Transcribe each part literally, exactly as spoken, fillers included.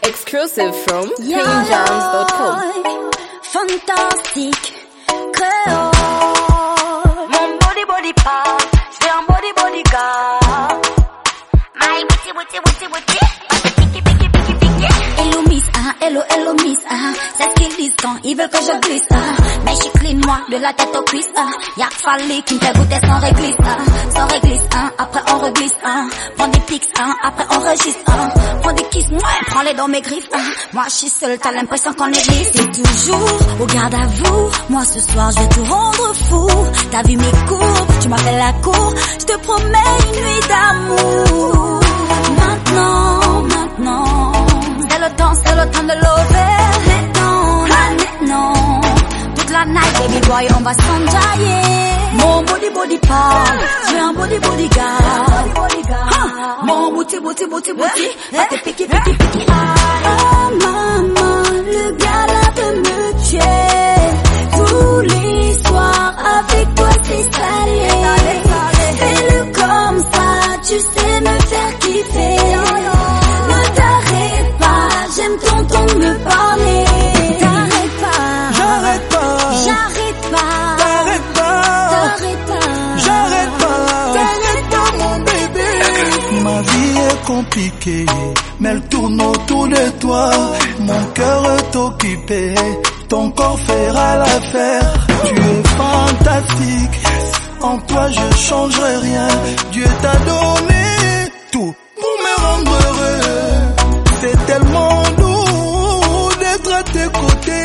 Exclusive from queen jams dot com. Fantastique, créole. Mon body body part, c'est un body body gars. My booty booty booty booty. Picky picky picky picky. Hello miss, ah, hello hello miss, ah. C'est ce qu'ils disent quand ils veulent que je glisse, ah. Mais je clean moi de la tête aux cuisses, ah. Y'a fallu qui me fait goûter sans réglisse, ah. Sans réglisse, ah. Après on reglisse, ah. Prends des pics, ah. Après on registre, ah. Prends des kisses, moi, prends-les dans mes griffes, ah. Moi je suis seule, t'as l'impression qu'on est glisse. C'est toujours au garde à vous. Moi ce soir je vais tout rendre fou. T'as vu mes courbes, tu m'appelles la cour. Je te promets une nuit d'amour. Maintenant, maintenant, c'est le temps, c'est le temps de l'over. Maintenant, maintenant, toute la night, baby boy, on va s'enjailler. Mon body body parle, j'ai un body body gars. Mon booty booty booty booty, va te piquer piquer piquer. Oh maman, le gars là veut me tuer. Tous les soirs avec toi c'est salé. Fais-le comme ça, tu sais me faire kiffer. Ne t'arrête pas, j'aime ton ton de me parler. T'arrête pas, j'arrête pas, j'arrête pas, t'arrête pas, t'arrête pas, j'arrête pas, t'arrête pas mon bébé. Ma vie est compliquée, mais elle tourne autour de toi. Mon cœur est occupé, ton corps fera l'affaire. Tu es fantastique, en toi je changerai rien. Dieu t'a donné tout pour me rendre heureux. C'est tellement doux d'être à tes côtés.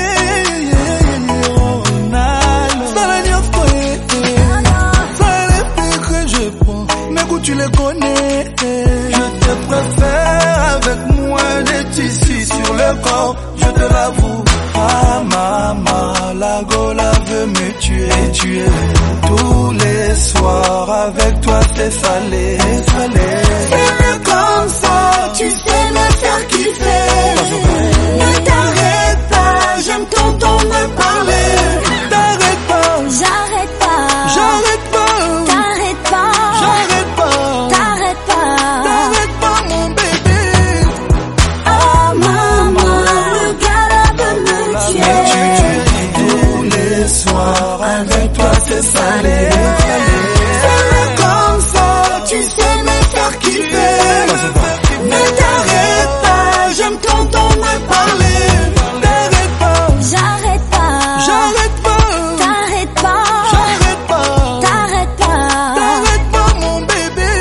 Ça veut dire que ça les fait que je prends, mes goûts tu les connais. Je te préfère avec moins de tissus sur le corps, je te l'avoue. Ah maman, la gola veut me tuer, tuer. Tous les soirs avec toi c'est salé, salé. Fais-le comme ça, tu sais me faire kiffer. Ne t'arrête pas, j'aime ton ton de parler. T'arrête pas, j'arrête pas, j'arrête pas, t'arrête pas, j'arrête pas, t'arrête pas, t'arrête pas mon bébé. Oh maman, le gars là veut me tuer. Tous les soirs avec toi c'est salé. Fais-le comme ça, tu sais me faire kiffer. Ne t'arrête pas, j'aime ton ton de parler. T'arrête pas, J'arrête pas, j'arrête pas, t'arrête pas, j'arrête pas, t'arrête pas, t'arrête pas mon bébé.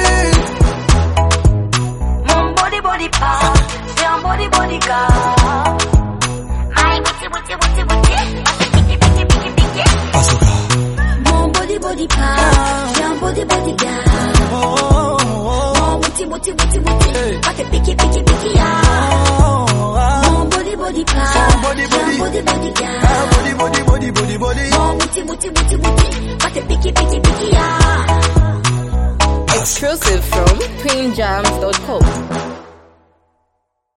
Mon body body part, c'est un body body gars. My booty booty booty booty. Picky picky picky picky. mon body body part, j'ai un body body gars. Mon booty booty booty booty, va te piquer piquer piquer ya. Mon body body part, j'ai un body body gars. Body, body, body, body, body. Mon booty booty booty booty, va te piquer piquer piquer ya. Exclusive from queen jams dot com.